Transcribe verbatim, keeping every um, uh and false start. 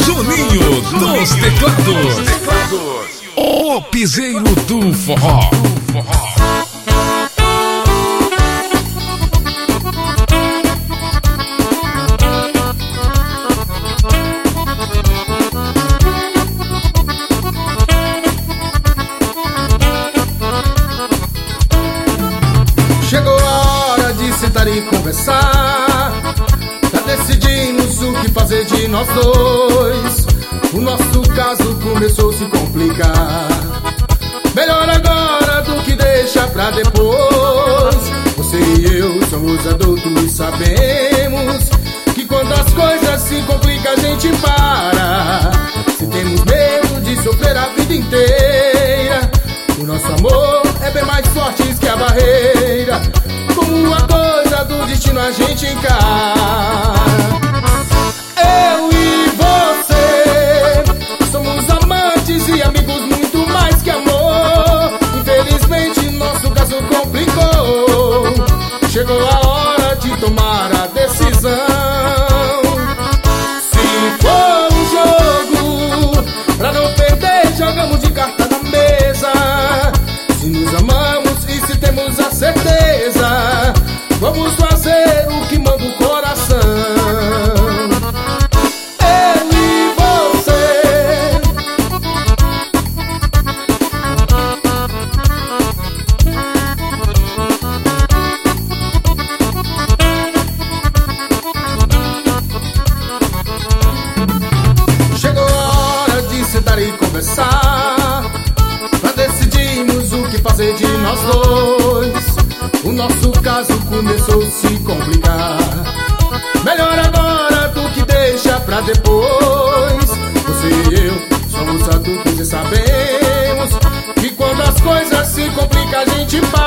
Juninho dos teclados. O piseiro do forró. Chegou a hora de sentar e conversar, pra decidirmos o que fazer de nós dois. O nosso caso começou a se complicar. Melhor agora do que deixar pra depois. Você e eu somos adultos e sabemos que quando as coisas se complicam a gente para. Se temos medo de sofrer a vida inteira, o nosso amor é bem mais forte que a barreira. Como uma coisa do destino a gente encara. Eu e você somos amantes e amigos, muito mais que amor. Infelizmente nosso caso complicou. Chegou a hora de tomar a decisão. Se for um jogo pra não perder, jogamos de carta na mesa. Se nos amamos e se temos a certeza, vamos fazer o que manda o coração. Eu e você. Chegou a hora de sentar e conversar, pra decidirmos o que fazer de nós dois. O nosso caso começou a se complicar. Melhor agora do que deixar pra depois. Você e eu somos adultos e sabemos que quando as coisas se complicam a gente para.